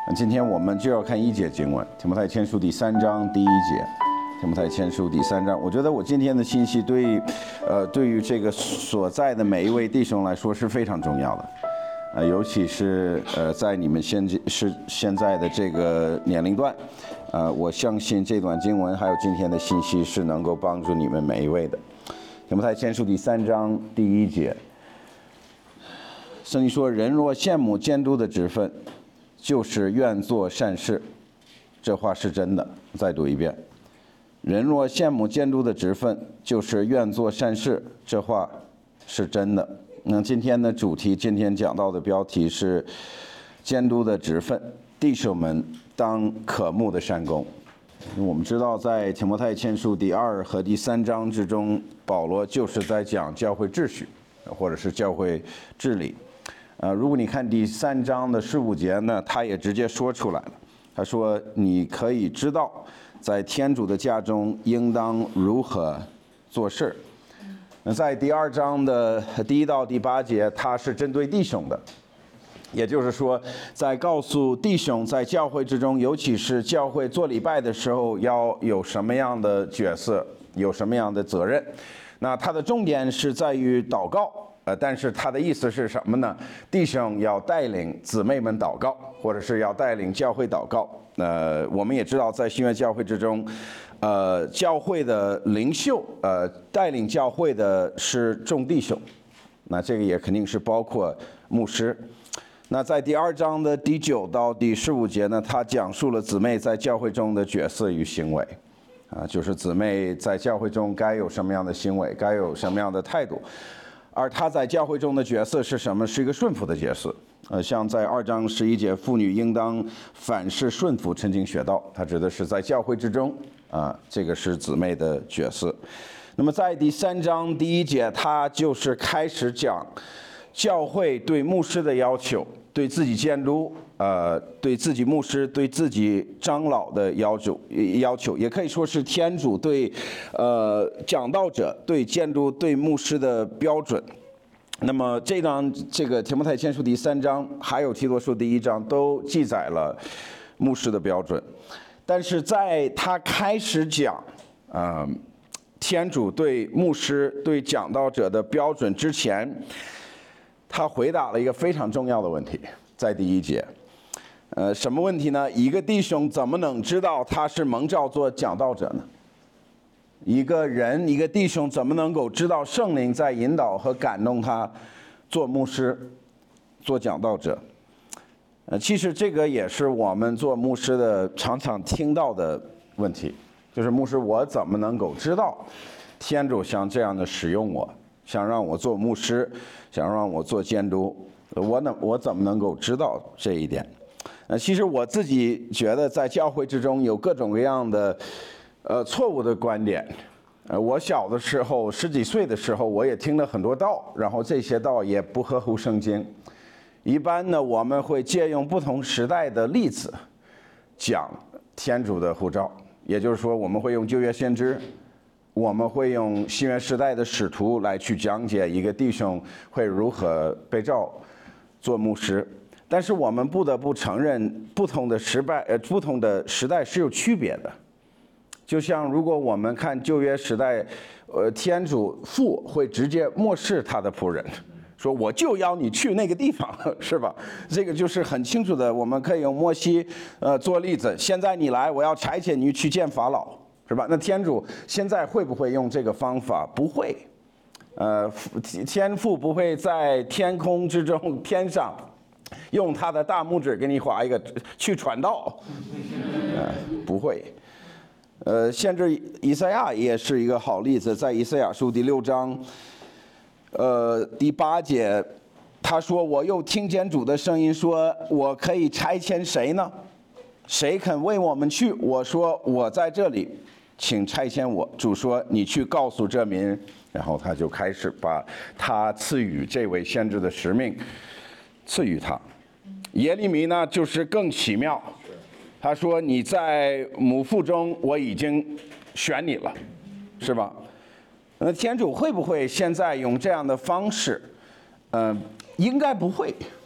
今天我们就要看一节经文，提摩太前书第3章第1节。提摩太前书第3章，我觉得我今天的信息对于这个所在的每一位弟兄来说是非常重要的，尤其是在你们现在的这个年龄段，我相信这段经文还有今天的信息是能够帮助你们每一位的。提摩太前书第3章第1节，圣经说：“人若羡慕监督的职分，就是愿做善事。”这话是真的。再读一遍。人若羡慕监督的职分，就是愿做善事。这话是真的。那今天的主题，今天讲到的标题是监督的职分，弟兄们当渴慕的善工。我们知道，在提摩太前书第2和第3章之中，保罗就是在讲教会秩序，或者是教会治理。如果你看第3章的15节呢，他也直接说出来了。他说：“你可以知道，在天主的家中应当如何做事。”那在第2章的第1到第8节，他是针对弟兄的，也就是说，在告诉弟兄在教会之中，尤其是教会做礼拜的时候，要有什么样的角色，有什么样的责任。那他的重点是在于祷告。但是他的意思是什么呢？弟兄要带领姊妹们祷告，或者是要带领教会祷告。我们也知道，在新约教会之中，教会的领袖，带领教会的是众弟兄。那这个也肯定是包括牧师。那在第2章的第9到第15节呢，他讲述了姊妹在教会中的角色与行为。就是姊妹在教会中该有什么样的行为，该有什么样的态度。而他在教会中的角色是什么？是一个顺服的角色。像在2章11节，妇女应当凡事顺服，陈经学道。他指的是在教会之中，这个是姊妹的角色。那么在第3章第1节，他就是开始讲教会对牧师的要求，对自己监督，对自己牧师，对自己长老的要求，也可以说是天主对讲道者、对监督、对牧师的标准。那么这个提摩太前书第3章，还有提多书第1章，都记载了牧师的标准。但是在他开始讲天主对牧师、对讲道者的标准之前，他回答了一个非常重要的问题，在第1节。什么问题呢？一个弟兄怎么能知道他是蒙召做讲道者呢？一个弟兄怎么能够知道圣灵在引导和感动他做牧师、做讲道者？其实这个也是我们做牧师的常常听到的问题，就是牧师，我怎么能够知道天主像这样的使用我，想让我做牧师，想让我做监督，我怎么能够知道这一点？其实我自己觉得，在教会之中有各种各样的错误的观点。我小的时候10几岁的时候，我也听了很多道，然后这些道也不合乎圣经。一般呢，我们会借用不同时代的例子讲天主的呼召，也就是说，我们会用旧约先知，我们会用新约时代的使徒来去讲解一个弟兄会如何被召做牧师。但是我们不得不承认，不同的时代是有区别的。就像如果我们看旧约时代，天主父会直接漠视他的仆人，说我就要你去那个地方，是吧？这个就是很清楚的，我们可以用摩西做例子。现在你来，我要差遣你去见法老，是吧？那天主现在会不会用这个方法？不会。天父不会在天空之中天上用他的大拇指给你画一个去传道，不会。先知以赛亚也是一个好例子，在以赛亚书第6章第8节，他说：“我又听见主的声音说，我可以差遣谁呢？谁肯为我们去？我说我在这里，请差遣我。主说你去告诉这民。”然后他就开始把他赐予这位先知的使命赐予他。耶利米呢，就是更奇妙。他说：“你在母腹中，我已经选你了，是吧？”那天主会不会现在用这样的方式？应该不会。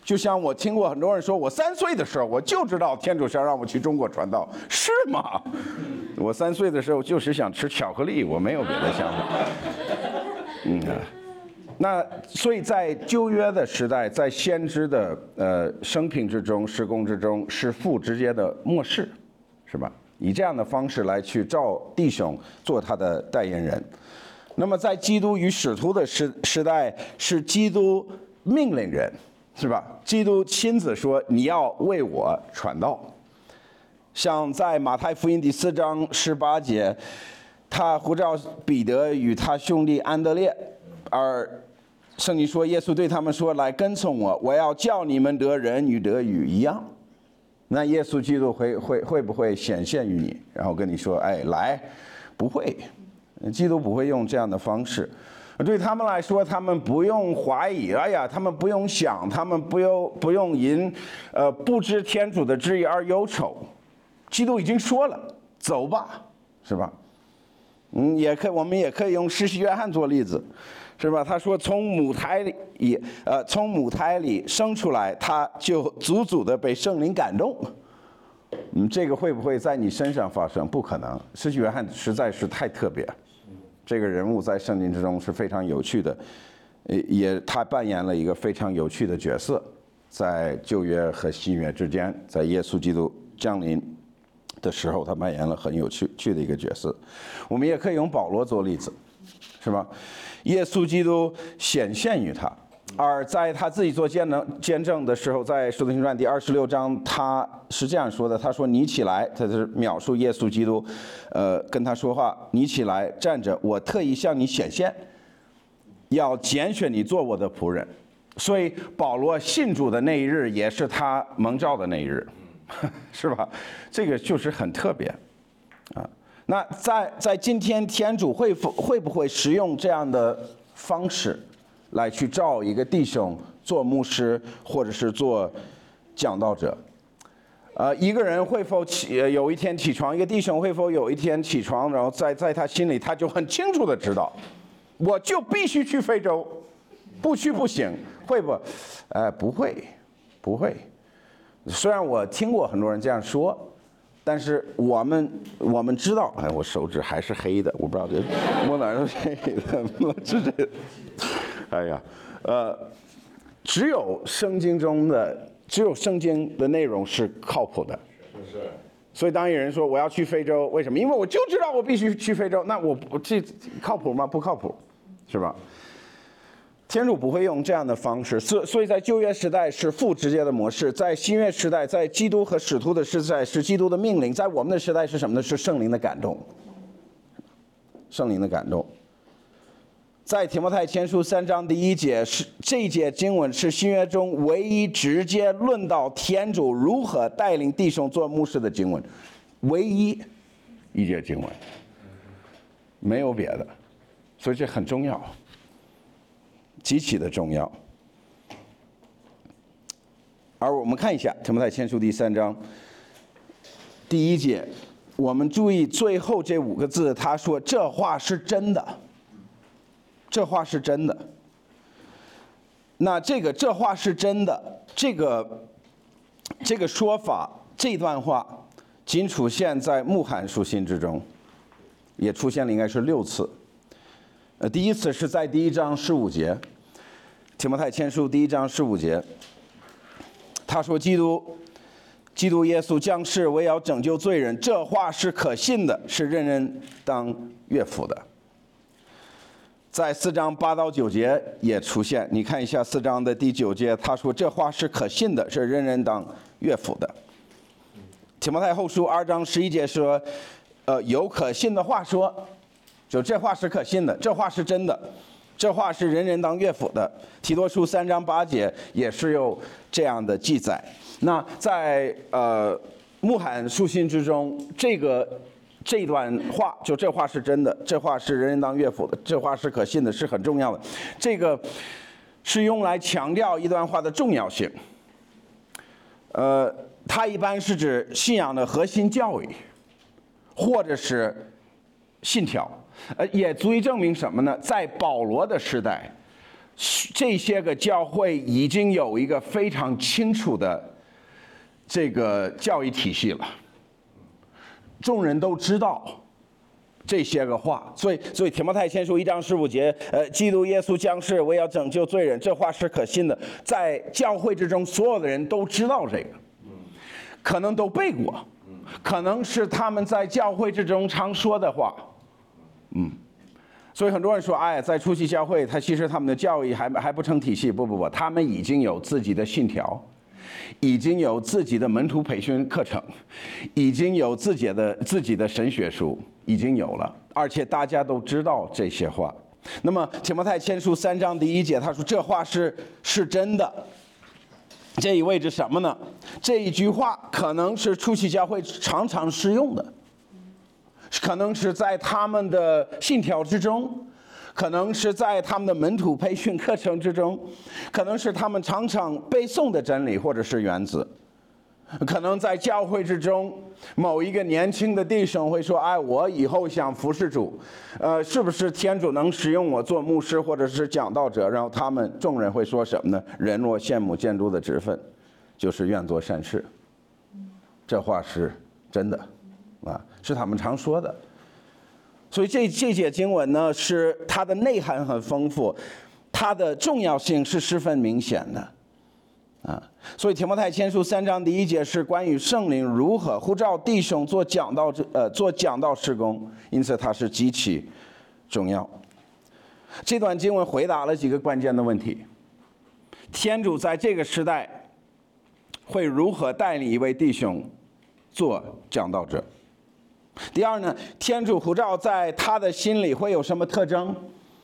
就像我听过很多人说，我3岁的时候我就知道天主是要让我去中国传道，是吗？我3岁的时候就是想吃巧克力，我没有别的想法。那所以在旧约的时代，在先知的生平之中、事工之中，是父直接的漠视，是吧？以这样的方式来去召弟兄做他的代言人。那么在基督与使徒的时代，是基督命令人，是吧？基督亲自说：“你要为我传道。”像在马太福音第4章18节，他呼召彼得与他兄弟安德烈，而圣经说，耶稣对他们说：“来跟从我，我要叫你们得人与得鱼一样。”那耶稣基督会不会显现于你，然后跟你说：“哎，来？”不会，基督不会用这样的方式。对他们来说，他们不用怀疑，哎呀，他们不用想，他们不用因不知天主的旨意而忧愁。基督已经说了，走吧，是吧？我们也可以用施洗约翰做例子，是吧？他说从母胎里生出来，他就足足的被圣灵感动。这个会不会在你身上发生？不可能。施洗约翰实在是太特别，这个人物在圣经之中是非常有趣的，他扮演了一个非常有趣的角色，在旧约和新约之间，在耶稣基督降临的时候，他扮演了很有趣的一个角色。我们也可以用保罗做例子，是吧？耶稣基督显现于他，而在他自己做见证的时候，在使徒行传第26章，他是这样说的：“他说你起来，他是描述耶稣基督，跟他说话，你起来站着，我特意向你显现，要拣选你做我的仆人。”所以保罗信主的那一日，也是他蒙召的那一日。是吧？这个就是很特别啊。那在今天，天主会不会使用这样的方式来去召一个弟兄做牧师，或者是做讲道者？一个人会否有一天起床，一个弟兄会否有一天起床，然后在他心里他就很清楚的知道，我就必须去非洲，不去不行，会不？不会。虽然我听过很多人这样说，但是我们知道，我手指还是黑的，我不知道这摸哪儿是黑的，摸是这个，只有圣经的内容是靠谱的。是。所以当有人说我要去非洲，为什么？因为我就知道我必须去非洲，那我这靠谱吗？不靠谱，是吧？天主不会用这样的方式，所以在旧约时代是父直接的模式，在新约时代，在基督和使徒的时代是基督的命令，在我们的时代是什么呢？是圣灵的感动。圣灵的感动。在提摩太前书3章第1节，这一节经文是新约中唯一直接论到天主如何带领弟兄做牧师的经文，唯一一节经文，没有别的，所以这很重要。极其的重要。而我们看一下提摩太前书第3章第1节，我们注意最后这5个字，他说这话是真的，这话是真的。那这话是真的，这个说法，这段话仅出现在穆罕书信之中，也出现了应该是6次。第一次是在第1章15节，提摩太前书第1章15节，他说基督耶稣降世为要拯救罪人，这话是可信的，是人人当悦服的。在4章8到9节也出现，你看一下4章的第9节，他说这话是可信的，是人人当悦服的。提摩太后书2章11节说，有可信的话说。就这话是可信的，这话是真的，这话是人人当悦服的。提多书3章8节也是有这样的记载。那在穆罕书信之中，这段话，就这话是真的，这话是人人当悦服的，这话是可信的，是很重要的。这个是用来强调一段话的重要性。它一般是指信仰的核心教育，或者是信条。也足以证明什么呢？在保罗的时代， 这些个教会已经有一个非常清楚的这个教育体系了，众人都知道这些个话，所以提摩太前书1章15节，基督耶稣降世为要拯救罪人，这话是可信的，在教会之中所有的人都知道这个，可能都背过，可能是他们在教会之中常说的话，所以很多人说，哎，在初期教会，其实他们的教育还不成体系，不，他们已经有自己的信条，已经有自己的门徒培训课程，已经有自己的神学书，已经有了，而且大家都知道这些话。那么提摩太前书3章1节，他说这话是真的，这意味着什么呢？这一句话可能是初期教会常常使用的，可能是在他们的信条之中，可能是在他们的门徒培训课程之中，可能是他们常常背诵的真理或者是原则，可能在教会之中某一个年轻的弟兄会说，哎，我以后想服侍主，是不是天主能使用我做牧师或者是讲道者？然后他们众人会说什么呢？人若羡慕建筑的职分，就是愿做善事。这话是真的是他们常说的。所以这节经文呢，是它的内涵很丰富，它的重要性是十分明显的所以提摩太前书3章1节是关于圣灵如何呼召弟兄做讲道事工，因此它是极其重要。这段经文回答了几个关键的问题：天主在这个时代会如何带领一位弟兄做讲道者？第二呢，天主呼召在他的心里会有什么特征？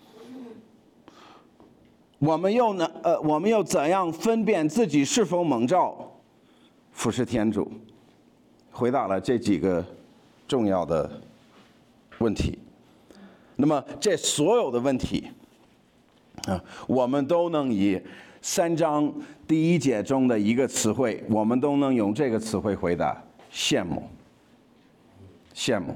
我们又怎样分辨自己是否蒙召服侍天主？回答了这几个重要的问题。那么这所有的问题我们都能以3章1节中的一个词汇，我们都能用这个词汇回答：羡慕。羡慕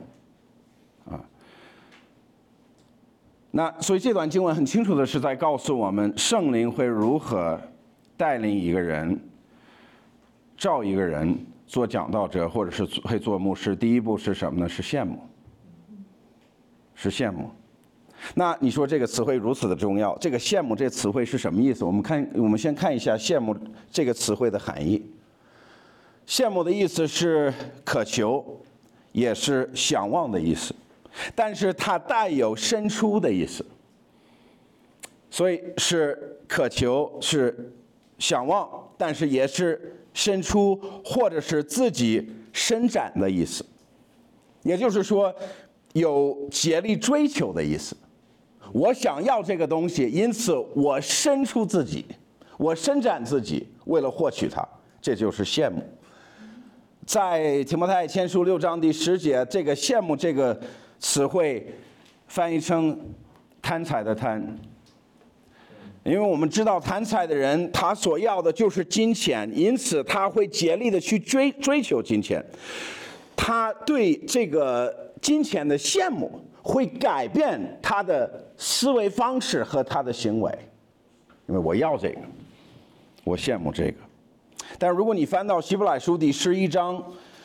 那所以这段经文很清楚的是在告诉我们，圣灵会如何带领一个人，召一个人做讲道者，或者是会做牧师。第一步是什么呢？是羡慕，是羡慕。那你说这个词汇如此的重要，这个羡慕这词汇是什么意思？我们先看一下羡慕这个词汇的含义。羡慕的意思是渴求，也是想望的意思，但是它带有伸出的意思，所以是渴求，是想望，但是也是伸出或者是自己伸展的意思，也就是说有竭力追求的意思。我想要这个东西，因此我伸出自己，我伸展自己，为了获取它，这就是羡慕。在提摩太前书6章第10节，这个羡慕这个词汇翻译成贪财的贪，因为我们知道贪财的人他所要的就是金钱，因此他会竭力的去追求金钱，他对这个金钱的羡慕会改变他的思维方式和他的行为，因为我要这个，我羡慕这个。但如果你翻到希伯来书第11章，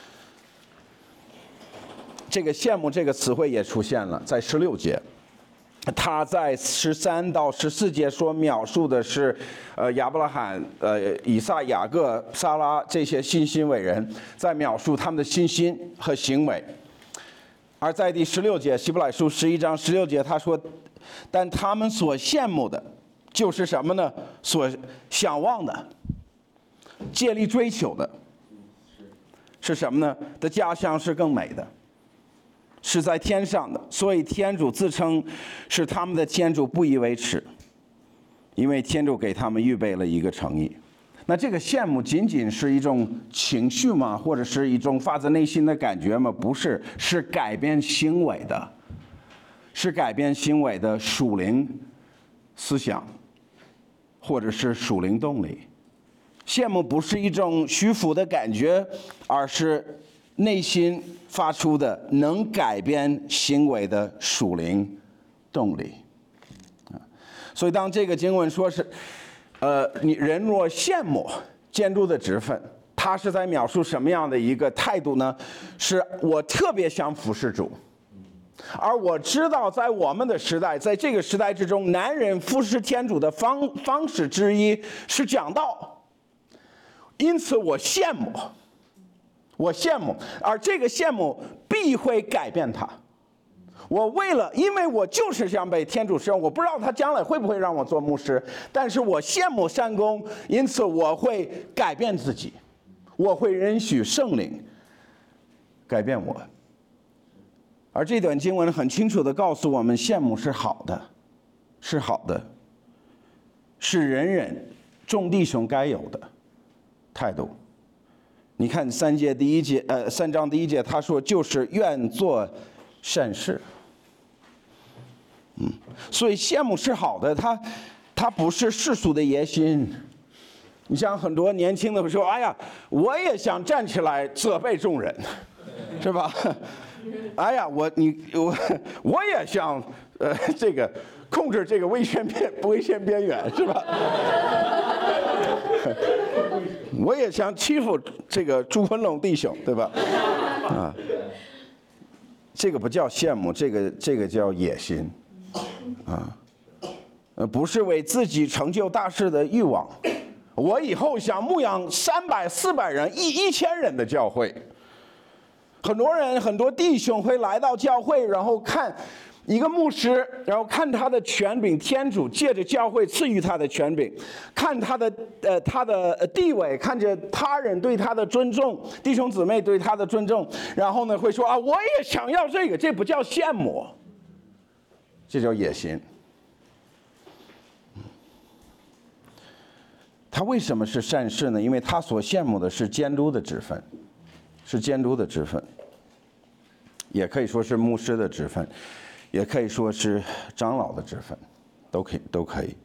这个羡慕这个词汇也出现了，在16节。他在13到14节所描述的是亚伯拉罕、以撒、雅各、撒拉这些信心伟人，在描述他们的信心和行为。而在第16节，希伯来书11章16节，他说：但他们所羡慕的就是什么呢？所想望的，竭力追求的是什么呢？的家乡是更美的，是在天上的。所以天主自称是他们的天主，不以为耻，因为天主给他们预备了一个城邑。那这个羡慕仅仅是一种情绪吗？或者是一种发自内心的感觉吗？不是，是改变行为的，是改变行为的属灵思想，或者是属灵动力。羡慕不是一种虚浮的感觉，而是内心发出的能改变行为的属灵动力。 所以当这个经文说是，你人若羡慕监督的职分，他是在描述什么样的一个态度呢？是我特别想服侍主，而我知道在我们的时代，在这个时代之中，男人服侍天主的方式之一是讲道，因此我羡慕，而这个羡慕必会改变他。因为我就是想被天主使用，我不知道他将来会不会让我做牧师，但是我羡慕善工，因此我会改变自己，我会允许圣灵改变我。而这段经文很清楚地告诉我们，羡慕是好的，是人人众弟兄该有的态度。你看3章第一节，他说就是愿做善事。所以羡慕是好的，它不是世俗的野心。你像很多年轻的说，哎呀，我也想站起来责备众人，是吧？哎呀，我也想这个控制这个危险边缘，是吧？我也想欺负这个朱文龙弟兄，对吧？啊，这个不叫羡慕，这个叫野心。不是为自己成就大事的欲望。我以后想牧养300、400人、1000人的教会。很多弟兄会来到教会，然后看一个牧师，然后看他的权柄，天主借着教会赐予他的权柄，看他的地位，看着他人对他的尊重，弟兄姊妹对他的尊重，然后呢会说啊，我也想要这个，这不叫羡慕。这叫野心。他为什么是善事呢？因为他所羡慕的是监督的职分，也可以说是牧师的职分，也可以说是长老的职分，都可以。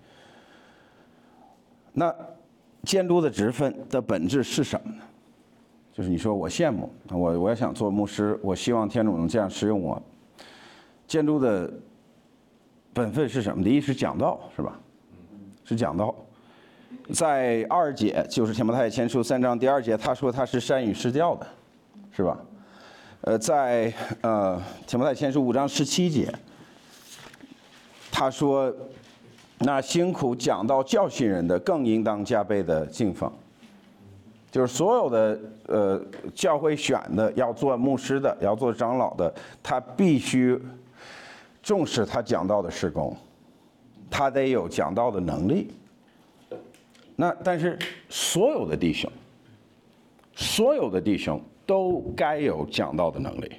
那监督的职分的本质是什么呢？就是你说我羡慕，我也想做牧师，我希望天主能这样使用我。监督的本分是什么？第一是讲道，是吧？是讲道。在2节，就是提摩太前书3章第2节，他说他是善于施教的，是吧？在提摩太前书5章17节，他说那辛苦讲道教训人的，更应当加倍的敬奉。就是所有的教会选的要做牧师的，要做长老的，他必须重视他讲道的事工，他得有讲道的能力。但是所有的弟兄都该有讲道的能力。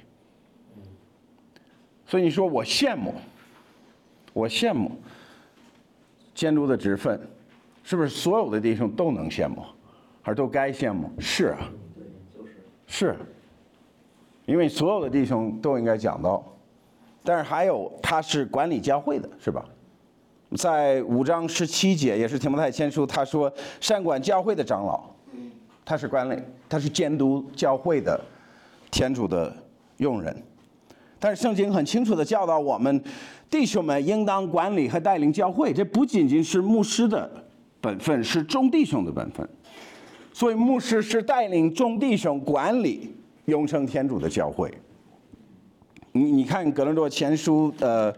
所以你说我羡慕监督的职分，是不是所有的弟兄都能羡慕，还是都该羡慕？是啊，是，因为所有的弟兄都应该讲道。但是还有他是管理教会的，是吧？在5章17节，也是提摩太前书，他说善管教会的长老，他是管理，他是监督教会的天主的用人。但是圣经很清楚地教导我们，弟兄们应当管理和带领教会，这不仅仅是牧师的本分，是众弟兄的本分。所以牧师是带领众弟兄管理永生天主的教会。你看哥林多前书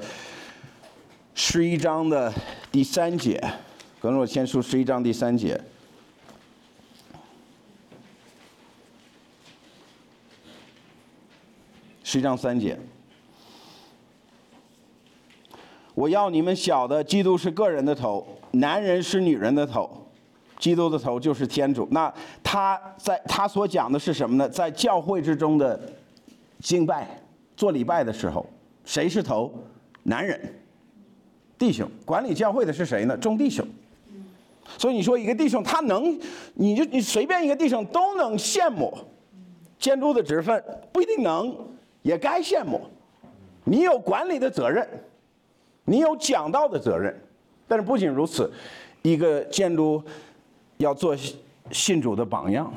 11章的第3节，哥林多前书11章第3节。11章3节，我要你们晓得，基督是个人的头，男人是女人的头，基督的头就是天主。那他所讲的是什么呢？在教会之中的敬拜、做礼拜的时候，谁是头？男人。弟兄管理教会的是谁呢？众弟兄。所以你说一个弟兄他能，你随便一个弟兄都能羡慕监督的职分，不一定能，也该羡慕。你有管理的责任，你有讲道的责任。但是不仅如此，一个监督要做信主的榜样。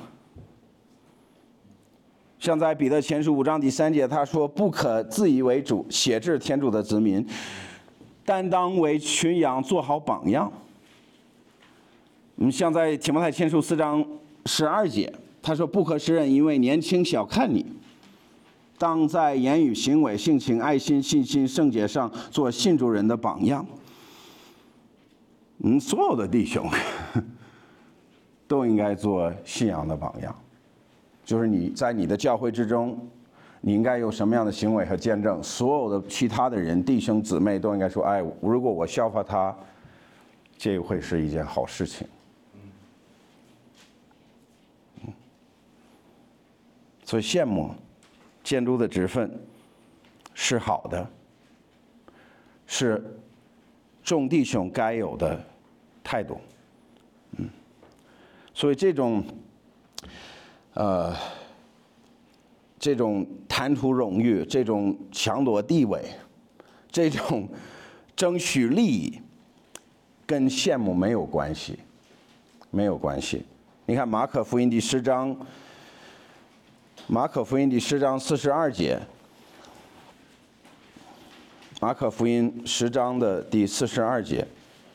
像在彼得前书5章第3节，他说不可自以为主，挟制天主的子民。 担当为群羊做好榜样。像在提摩太前书4章12节，他说：“不可使人因为年轻小看你，当在言语、行为、性情、爱心、信心、圣洁上做信主人的榜样。”所有的弟兄都应该做信仰的榜样，就是你在你的教会之中，你应该有什么样的行为和见证，所有的其他的人弟兄姊妹都应该说：“哎，如果我效法他，这会是一件好事情。”所以羡慕监督的职分是好的，是众弟兄该有的态度。所以这种贪图荣誉，这种抢夺地位，这种争取利益，跟羡慕没有关系，没有关系。你看马可福音第10章。马可福音第10章42节，马可福音10章的第42节，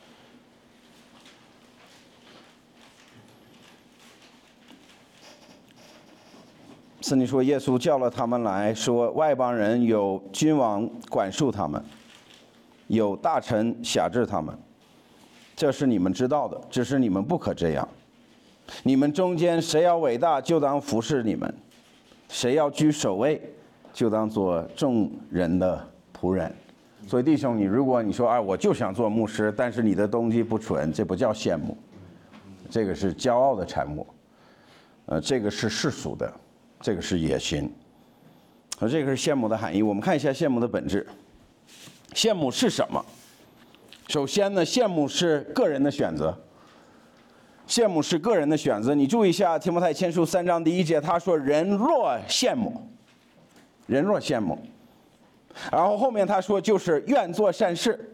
圣经说，耶稣叫了他们来说，外邦人有君王管束他们，有大臣辖制他们，这是你们知道的，只是你们不可这样。你们中间谁要伟大，就当服侍你们。谁要居首位，就当做众人的仆人。所以弟兄，如果你说：“哎，我就想做牧师，但是你的动机不纯，这不叫羡慕，这个是骄傲的产物。这个是世俗的，这个是野心。这个是羡慕的含义。我们看一下羡慕的本质。羡慕是什么？首先呢，羡慕是个人的选择。羡慕是个人的选择。你注意一下，提摩太前书3章第1节，他说：“人若羡慕，人若羡慕。”然后后面他说就是愿做善事，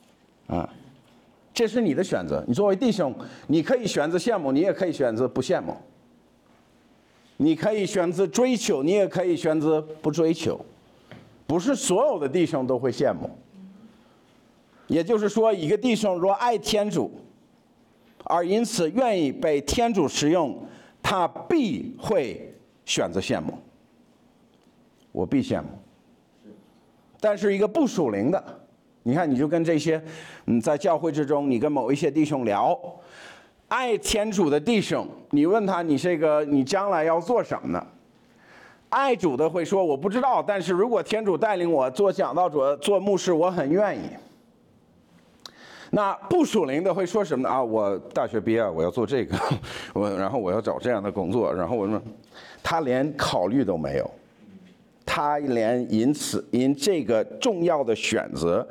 这是你的选择。你作为弟兄，你可以选择羡慕，你也可以选择不羡慕。你可以选择追求，你也可以选择不追求。不是所有的弟兄都会羡慕。也就是说，一个弟兄若爱天主，而因此愿意被天主使用，他必会选择羡慕。我必羡慕。但是一个不属灵的，你看，你就跟这些在教会之中，你跟某一些弟兄聊，爱天主的弟兄，你问他你将来要做什么呢？爱主的会说我不知道，但是如果天主带领我做讲道者、做牧师，我很愿意。那不属灵的会说什么呢？我大学毕业，我要做这个，然后我要找这样的工作，然后我说，他连考虑都没有，他连因这个重要的选择，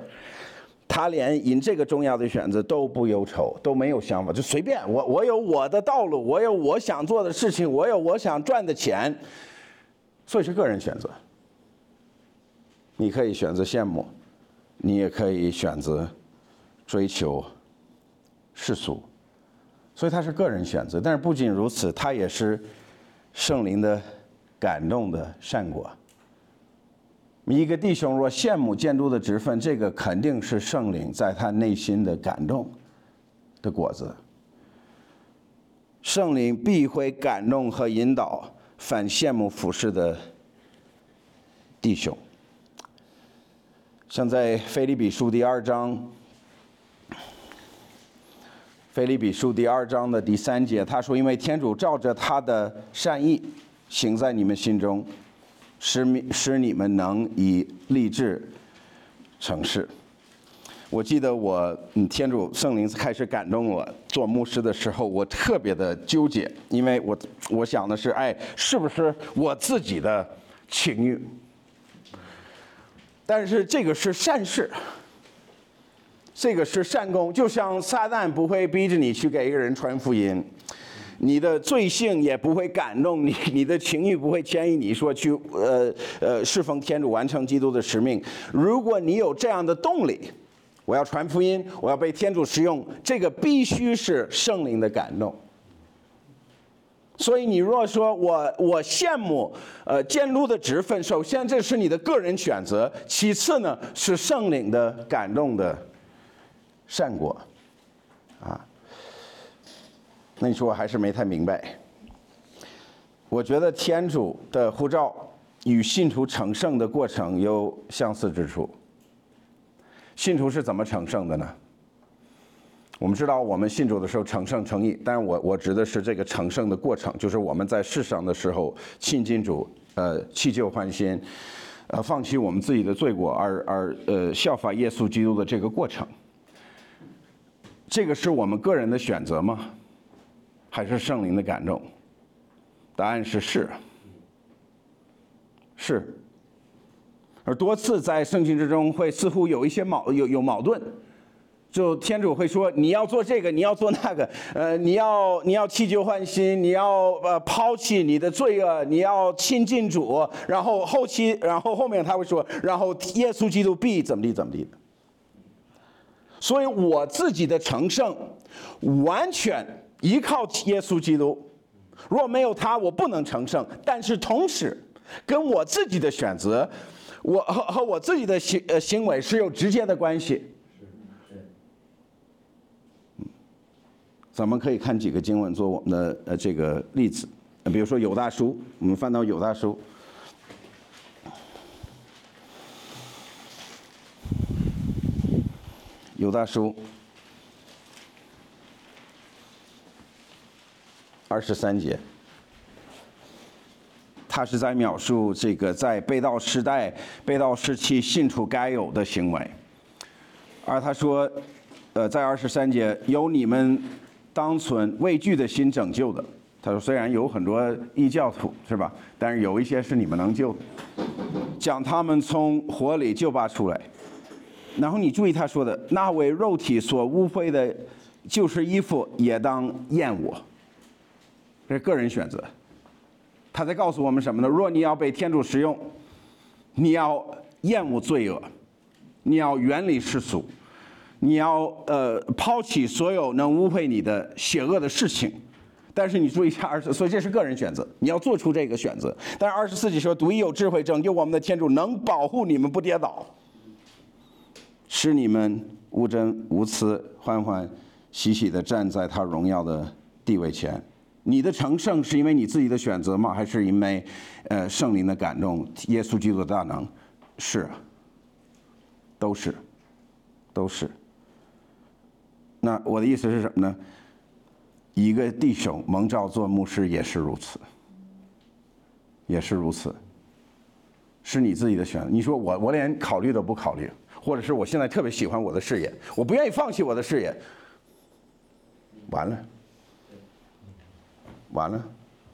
都不忧愁，都没有想法，就随便我有我的道路，我有我想做的事情，我有我想赚的钱，所以是个人选择。你可以选择羡慕，你也可以选择追求世俗，所以它是个人选择。但是不仅如此，它也是圣灵的感动的善果。一个弟兄若羡慕监督的职分，这个肯定是圣灵在他内心的感动的果子。圣灵必会感动和引导反羡慕服侍的弟兄。像在腓立比书第2章，腓立比书第2章的第3节，他说：“因为天主照着他的善意行在你们心中，使你们能以立志成事。”我记得天主圣灵开始感动我做牧师的时候，我特别的纠结，因为我想的是，是不是我自己的情欲？但是这个是善事。这个是善功，就像撒旦不会逼着你去给一个人传福音，你的罪性也不会感动你，你的情欲不会牵引你说去侍奉天主，完成基督的使命。如果你有这样的动力，我要传福音，我要被天主使用，这个必须是圣灵的感动。所以你若说我羡慕监督的职分，首先这是你的个人选择，其次呢是圣灵的感动的善果，啊，那你说我还是没太明白。我觉得天主的呼召与信徒成圣的过程有相似之处。信徒是怎么成圣的呢？我们知道我们信主的时候成圣成义，但是我指的是这个成圣的过程，就是我们在世上的时候亲近主，弃旧换新，放弃我们自己的罪过，而效法耶稣基督的这个过程。这个是我们个人的选择吗？还是圣灵的感动？答案是是。而多次在圣经之中会似乎有一些有矛盾。就天主会说你要做这个，你要做那个，你要弃旧换新，你要抛弃你的罪恶，你要亲近主，然后后面他会说，然后耶稣基督必怎么地的。所以我自己的成圣完全依靠耶稣基督，若没有他，我不能成圣。但是同时，跟我自己的选择，和我自己的行为是有直接的关系。咱们可以看几个经文做我们的这个例子，比如说犹大书，我们翻到犹大书，犹大书23节，他是在描述这个在背道时代、背道时期信徒该有的行为，而他说，在23节有你们当存畏惧的心拯救的。他说虽然有很多异教徒是吧，但是有一些是你们能救的，将他们从火里救拔出来。然后你注意他说的，那为肉体所污秽的旧式衣服也当厌恶，这是个人选择。他在告诉我们什么呢？若你要被天主使用，你要厌恶罪恶，你要远离世俗，你要抛弃所有能污秽你的邪恶的事情。但是你注意一下所以这是个人选择，你要做出这个选择。但是24节说，独一有智慧拯救我们的天主能保护你们不跌倒，使你们无争无疵，欢欢喜喜地站在他荣耀的地位前。你的成圣是因为你自己的选择吗？还是因为圣灵的感动，耶稣基督的大能？是，都是。那我的意思是什么呢？一个弟兄蒙召做牧师也是如此，是你自己的选择。你说我连考虑都不考虑，或者是我现在特别喜欢我的事业，我不愿意放弃我的事业，完了。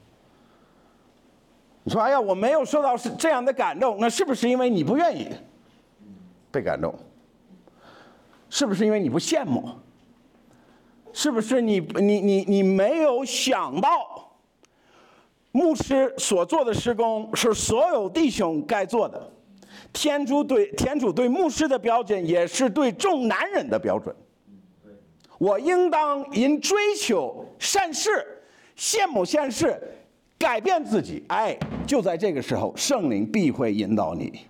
你说哎呀，我没有受到这样的感动，那是不是因为你不愿意被感动？是不是因为你不羡慕？是不是你没有想到牧师所做的事工是所有弟兄该做的？天主对牧师的标准也是对众男人的标准。我应当因追求善事、羡慕善事，改变自己。就在这个时候，圣灵必会引导你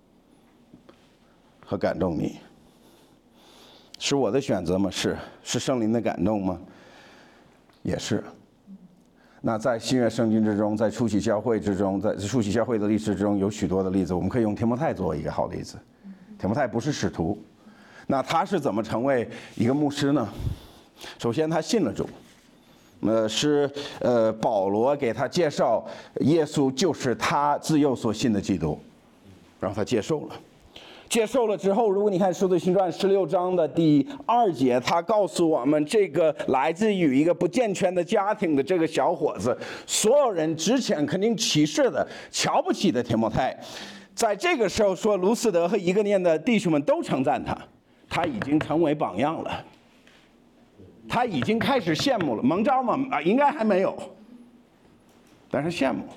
和感动你。是我的选择吗？是圣灵的感动吗？也是。那在新约圣经之中，在初期教会之中，在初期教会的历史之中，有许多的例子，我们可以用提摩太做一个好例子。提摩太不是使徒，那他是怎么成为一个牧师呢？首先他信了主，是保罗给他介绍耶稣就是他自幼所信的基督，然后他接受了之后，如果你看《使徒行传》16章的第2节，他告诉我们，这个来自于一个不健全的家庭的这个小伙子，所有人之前肯定歧视的、瞧不起的提摩太，在这个时候说，卢斯德和以哥念的弟兄们都称赞他，他已经成为榜样了，他已经开始羡慕了。蒙召吗？应该还没有，但是羡慕，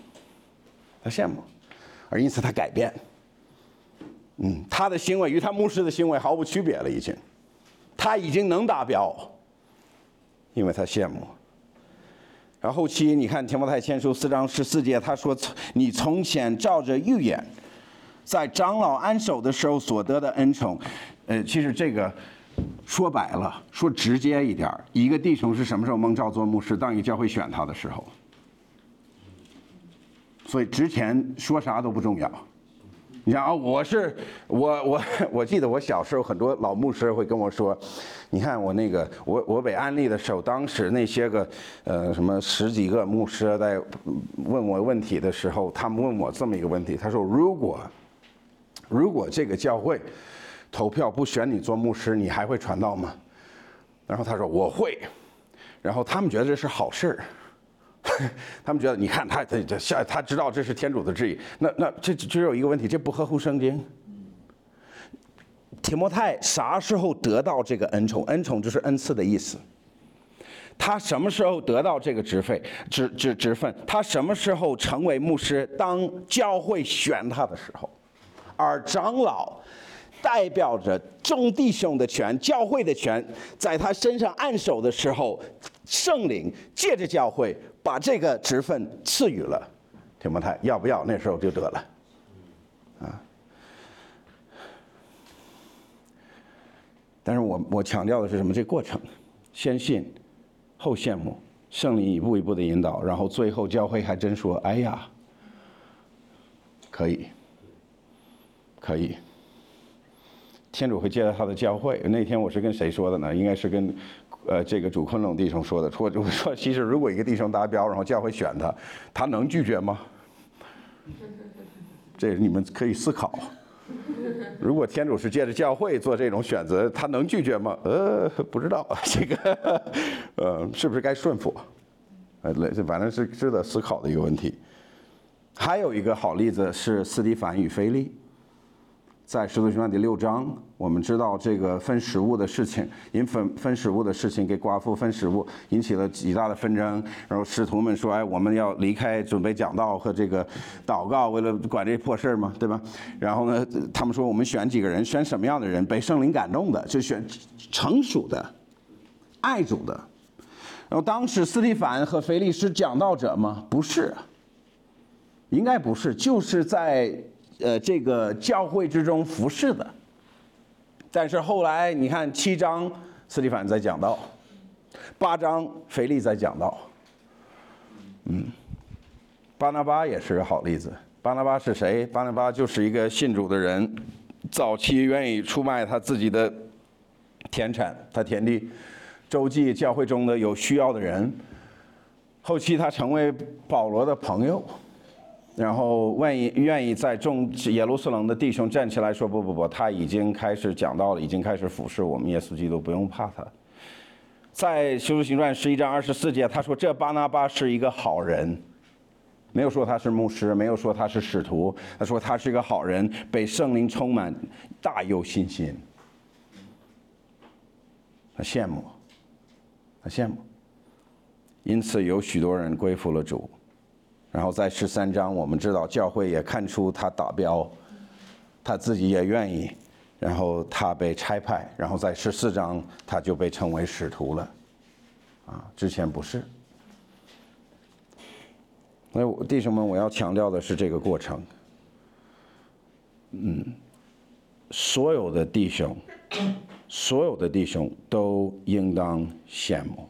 而因此他改变。他的行为与他牧师的行为毫无区别了，他已经能达标，因为他羡慕。然后后期你看提摩太前书4章14节，他说：“你从前照着预言，在长老安守的时候所得的恩宠。”其实这个说白了，说直接一点，一个弟兄是什么时候蒙召做牧师？当一个教会选他的时候。所以之前说啥都不重要。你想啊，我记得我小时候很多老牧师会跟我说，你看我被安利的时候，当时那些个什么10几个牧师在问我问题的时候，他们问我这么一个问题，他说如果这个教会投票不选你做牧师，你还会传道吗？然后他说我会，然后他们觉得这是好事。他们觉得，你看他知道这是天主的旨意，那这只有一个问题，这不合乎圣经。提摩太啥时候得到这个恩宠？恩宠就是恩赐的意思。他什么时候得到这个职分？他什么时候成为牧师？当教会选他的时候，而长老代表着众弟兄的权、教会的权，在他身上按手的时候，圣灵借着教会把这个职分赐予了提摩太，要不要那时候就得了啊。但是我强调的是什么？这过程，先信后羡慕，圣灵一步一步的引导，然后最后教会还真说，哎呀，可以，天主会借到他的教会。那天我是跟谁说的呢？应该是跟这个主昆仑弟兄说的。我说，其实如果一个弟兄达标，然后教会选他，他能拒绝吗？这你们可以思考。如果天主是借着教会做这种选择，他能拒绝吗？不知道这个，是不是该顺服？反正是值得思考的一个问题。还有一个好例子是司提反与腓利。在使徒行传第6章，我们知道这个分食物的事情，因分食物的事情给寡妇分食物，引起了极大的纷争。然后使徒们说：“哎，我们要离开，准备讲道和这个祷告，为了管这破事嘛，对吧？”然后呢，他们说：“我们选几个人，选什么样的人？被圣灵感动的，就选成熟的、爱主的。”然后当时司提反和腓利是讲道者吗？不是，应该不是，就是在这个教会之中服侍的。但是后来你看7章司提反在讲道，8章腓利在讲道。巴拿巴也是个好例子。巴拿巴是谁？巴拿巴就是一个信主的人，早期愿意出卖他自己的田产，他田地，周济教会中的有需要的人。后期他成为保罗的朋友。然后愿意在众耶路撒冷的弟兄站起来说不，他已经开始讲道了，已经开始服侍我们耶稣基督，不用怕他。在使徒行传11章24节，他说这巴拿巴是一个好人，没有说他是牧师，没有说他是使徒，他说他是一个好人，被圣灵充满，大有信心。他羡慕，因此有许多人归服了主。然后在13章，我们知道教会也看出他达标，他自己也愿意，然后他被差派，然后在14章他就被称为使徒了，之前不是。所以弟兄们，我要强调的是这个过程。所有的弟兄都应当羡慕，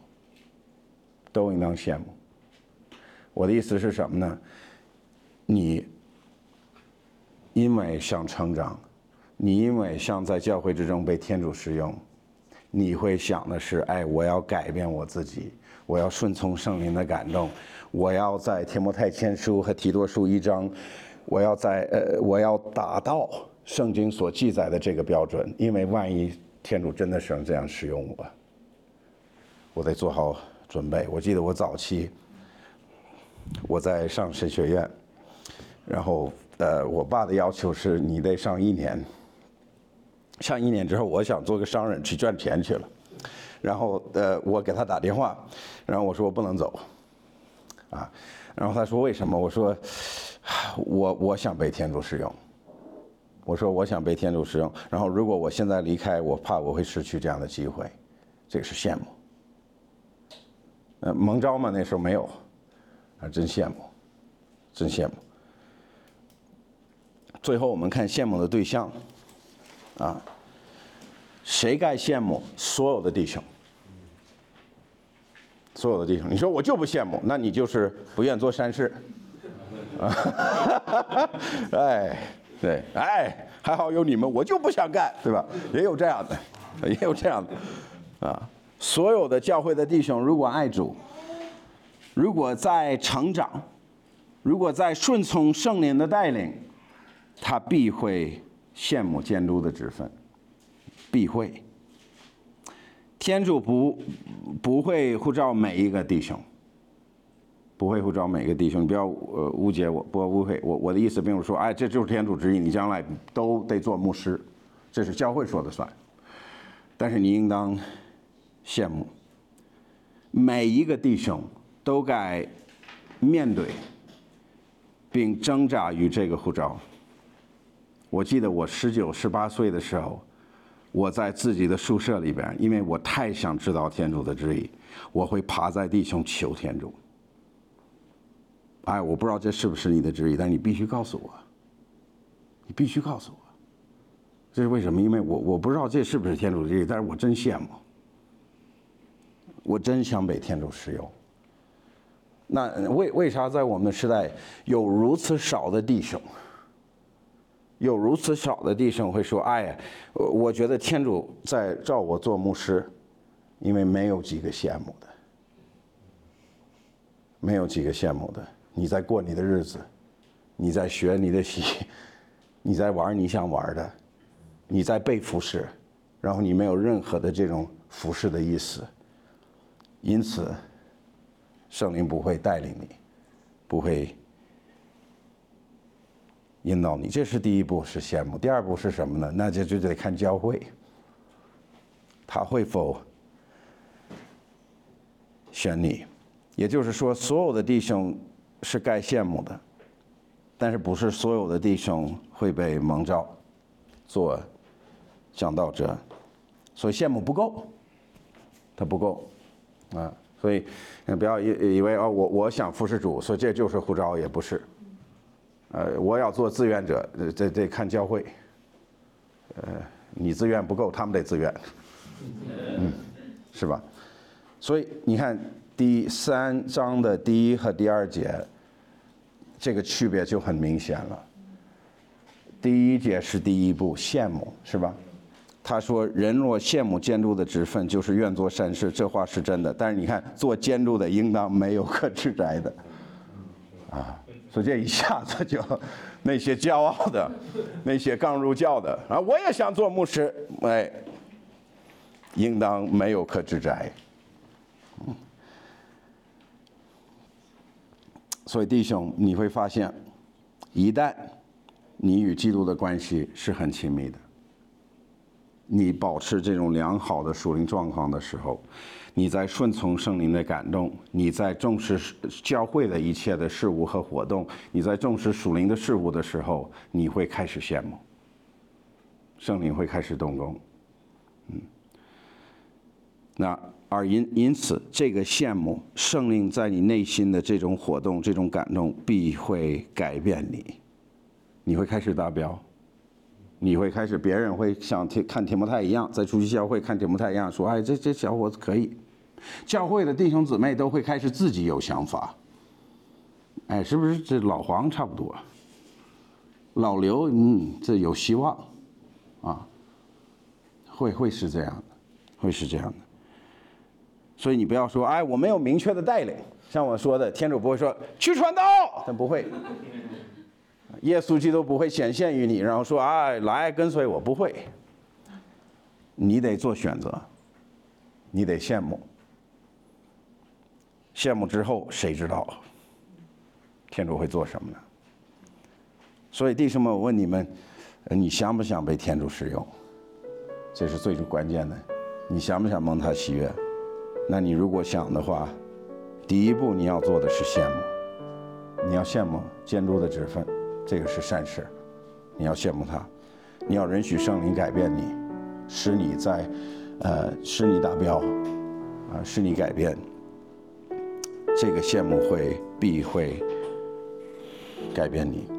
我的意思是什么呢？你因为想成长，你因为想在教会之中被天主使用，你会想的是，哎，我要改变我自己，我要顺从圣灵的感动，我要在提摩太前书和提多书1章，我要达到圣经所记载的这个标准，因为万一天主真的是这样使用我得做好准备。我记得我早期我在上神学院，然后我爸的要求是你得上1年，上1年之后我想做个商人去赚钱去了，然后我给他打电话，然后我说我不能走然后他说为什么？我说我想被天主使用，然后如果我现在离开，我怕我会失去这样的机会，这个是羡慕。蒙召嘛，那时候没有。真羡慕。最后我们看羡慕的对象谁该羡慕？所有的弟兄。所有的弟兄，你说我就不羡慕，那你就是不愿做善事。哎，对，哎，还好有你们，我就不想干，对吧？也有这样的，也有这样的，啊，所有的教会的弟兄，如果爱主，如果在成长，如果在顺从圣灵的带领，他必会羡慕监督的职分，必会。天主不会呼召每一个弟兄，不会呼召每一个弟兄，你不要误解我，不要误会我的意思，并不是说，哎，这就是天主旨意，你将来都得做牧师，这是教会说的算。但是你应当羡慕每一个弟兄都该面对并挣扎于这个呼召。我记得我19、18岁的时候，我在自己的宿舍里边，因为我太想知道天主的旨意，我会趴在地上求天主。哎，我不知道这是不是你的旨意，但你必须告诉我，你必须告诉我。这是为什么？因为我不知道这是不是天主的旨意，但是我真羡慕，我真想被天主使用。那为啥在我们的时代有如此少的弟兄？有如此少的弟兄会说：“哎呀，我觉得天主在召我做牧师，因为没有几个羡慕的，没有几个羡慕的。你在过你的日子，你在学你的习，你在玩你想玩的，你在被服侍，然后你没有任何的这种服侍的意思，因此圣灵不会带领你，不会引导你。这是第一步，是羡慕。第二步是什么呢？那就得看教会，他会否选你。也就是说，所有的弟兄是该羡慕的，但是不是所有的弟兄会被蒙召做讲道者，所以羡慕不够，他不够啊。所以不要以为哦，我想服侍主，所以这就是呼召，也不是。我要做志愿者，得看教会。你自愿不够，他们得自愿，是吧？所以你看第3章的第1和第2节，这个区别就很明显了。第1节是第一步，羡慕，是吧？他说：“人若羡慕监督的职分，就是愿做善事。”这话是真的。但是你看，做监督的应当没有可指摘的，啊。所以这一下子就，那些骄傲的，那些刚入教的啊，我也想做牧师，哎，应当没有可指摘。所以弟兄，你会发现，一旦你与基督的关系是很亲密的，你保持这种良好的属灵状况的时候，你在顺从圣灵的感动，你在重视教会的一切的事物和活动，你在重视属灵的事物的时候，你会开始羡慕，圣灵会开始动工。因此这个羡慕，圣灵在你内心的这种活动，这种感动必会改变你，你会开始达标，你会开始，别人会像看提摩太一样，在出去教会看提摩太一样说：“哎，这小伙子可以。”教会的弟兄姊妹都会开始自己有想法。哎，是不是这老黄差不多？老刘，这有希望，啊，会是这样的，会是这样的。所以你不要说：“哎，我没有明确的带领。”像我说的，天主不会说去传道，他不会。耶稣基督不会显现于你，然后说：“哎，来跟随我。”不会。你得做选择，你得羡慕。羡慕之后，谁知道天主会做什么呢？所以弟兄们，我问你们，你想不想被天主使用？这是最关键的。你想不想蒙他喜悦？那你如果想的话，第一步你要做的是羡慕。你要羡慕监督的职分，这个是善事，你要羡慕他，你要允许圣灵改变你，使你使你达标，使你改变。这个羡慕必会改变你。